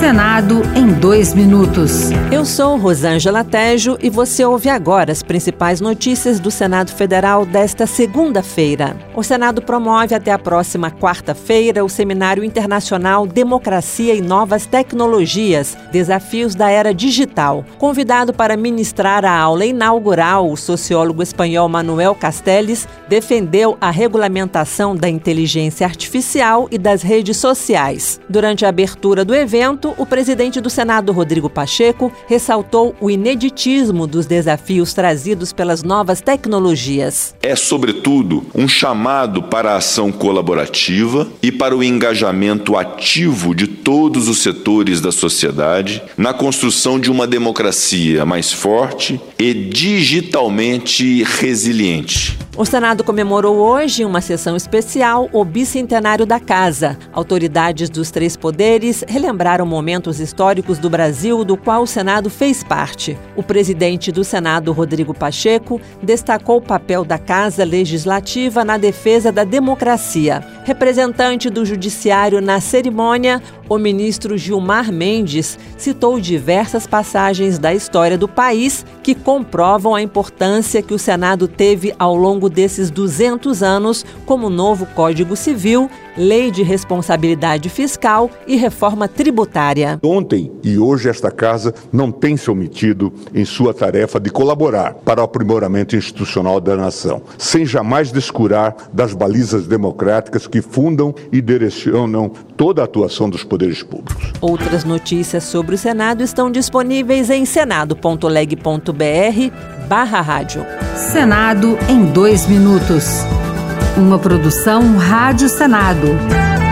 Senado em 2 minutos. Eu sou Rosângela Tejo e você ouve agora as principais notícias do Senado Federal desta segunda-feira. O Senado promove até a próxima quarta-feira o Seminário Internacional Democracia e Novas Tecnologias, Desafios da Era Digital. Convidado para ministrar a aula inaugural, o sociólogo espanhol Manuel Castells defendeu a regulamentação da inteligência artificial e das redes sociais. Durante a abertura do evento, o presidente do Senado, Rodrigo Pacheco, ressaltou o ineditismo dos desafios trazidos pelas novas tecnologias. É, sobretudo, um chamado para a ação colaborativa e para o engajamento ativo de todos os setores da sociedade na construção de uma democracia mais forte e digitalmente resiliente. O Senado comemorou hoje, em uma sessão especial, o bicentenário da Casa. Autoridades dos 3 poderes relembraram momentos históricos do Brasil do qual o Senado fez parte. O presidente do Senado, Rodrigo Pacheco, destacou o papel da Casa Legislativa na defesa da democracia. Representante do Judiciário na cerimônia, o ministro Gilmar Mendes citou diversas passagens da história do país que comprovam a importância que o Senado teve ao longo desses 200 anos, como o novo Código Civil, Lei de Responsabilidade Fiscal e Reforma Tributária. Ontem e hoje esta Casa não tem se omitido em sua tarefa de colaborar para o aprimoramento institucional da nação, sem jamais descurar das balizas democráticas que fundam e direcionam toda a atuação dos poderes públicos. Outras notícias sobre o Senado estão disponíveis em senado.leg.br/rádio. Senado em 2 minutos. Uma produção Rádio Senado.